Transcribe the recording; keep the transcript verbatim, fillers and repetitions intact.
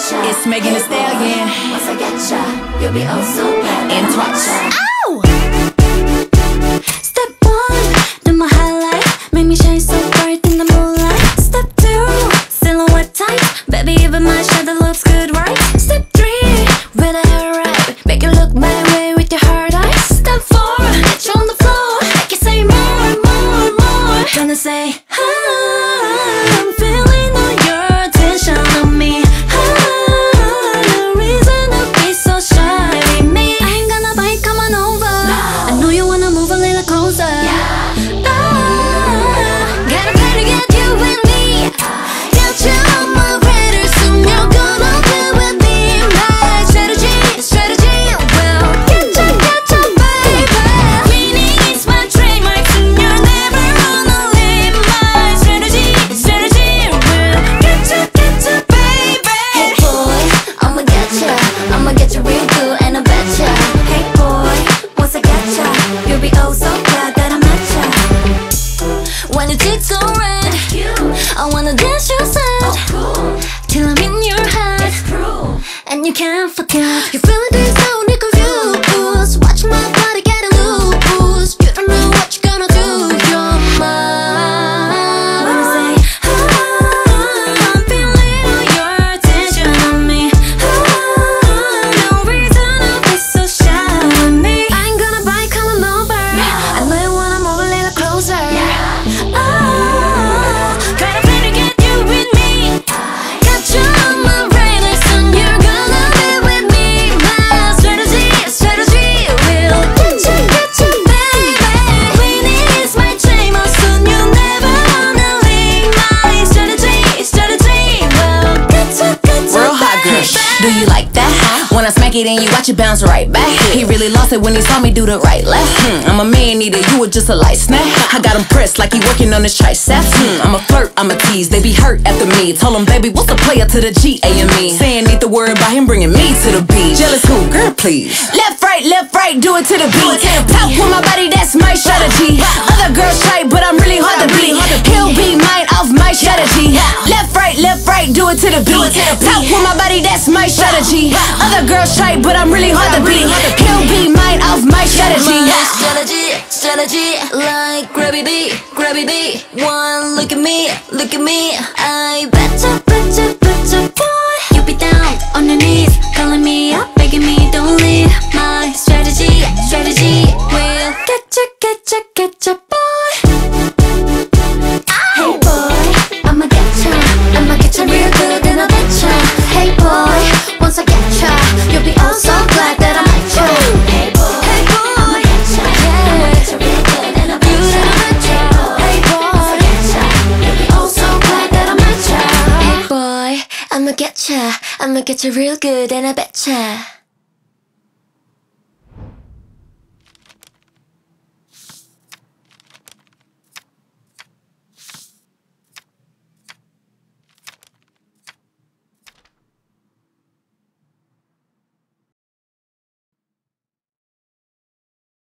getcha. It's Megan Thee Stallion. Once I getcha, you'll be oh so glad. And twice. Ow! Step one, do my highlight, make me shine so bright in the moonlight. Step two, silhouette tight, baby even my shadow looks good, right? Step three, when I hair right, make you look my way with your hard eyes. Step four, get you on the floor, make you say more, more, more. Gonna say, ah, I'm feeling all your attention on me. Ah, no reason to be so shy with me. I ain't gonna bite, come on over. No. I know you wanna move a little closer. Yeah. Ah, gotta play to get you with me. Get you on my radar, soon you're gonna be with me. My strategy, strategy, well, get you, get you, baby. Winning is my trademark, soon you're never gonna leave. My strategy, strategy, well, get you, get you, baby. Hey boy, I'ma get ya, I'ma get you real good, and I bet ya. Hey boy, once I get ya, you'll be oh so glad that I met ya. When your cheeks go red, I wanna dance your side, till I'm in your head, and you can't forget. You're feeling this now and you're confused. Watch my body get loose. You don't know what you're gonna do. You're mine. When I say, ah, I'm feeling all your attention on me. Ah, no reason to be so shy with me. I ain't gonna bite, come on over. I know you wanna move a little closer. Ah, gotta play to get you with me. Got you on my radar, soon you're gonna be with me. My strategy, strategy will get you, get you, baby. Winning is my trademark, soon you'll never wanna leave. My strategy, strategy will get you, get you, Real hot girl, baby. do you like that? When I smack it and you watch it bounce right back. He really lost it when he saw me do the right left. Hmm, I'm a man eater, you were just a light snack. I got him pressed like he working on his triceps. Hmm, I'm a flirt, I'm a tease, they be hurt after me. Told him, baby, what's the player to the G A M E? Saying need to worry about him bringing me to the beach. Jealous who? Girl, please. Left, right, left, right, do it to the beat. Talk with my body, that's my strategy. Other girls try, but I'm really hard to beat. He'll be mine off my strategy. Left, right, left, right, do it to the beat. Talk with my body, that's my strategy. Other girls try, but I'm really hard to beat. He'll be mine off my strategy. My strategy, strategy, like gravity, gravity. One look at me, look at me. I betcha, betcha, betcha, boy. You be down on your knees, calling me up, begging me don't leave. My strategy, strategy will get you, get you, get you, boy. Hey boy, I'ma get ya, I'ma get ya real good, and I bet ya. Hey boy, once I get ya, you'll be oh so glad that I met ya. Hey boy, hey boy, I'ma get ya, I'ma get ya real good, and I bet ya. Hey boy, once I get ya, you'll be oh so glad that I met ya. Hey boy, I'ma get ya, I'ma get ya real good, and I bet ya.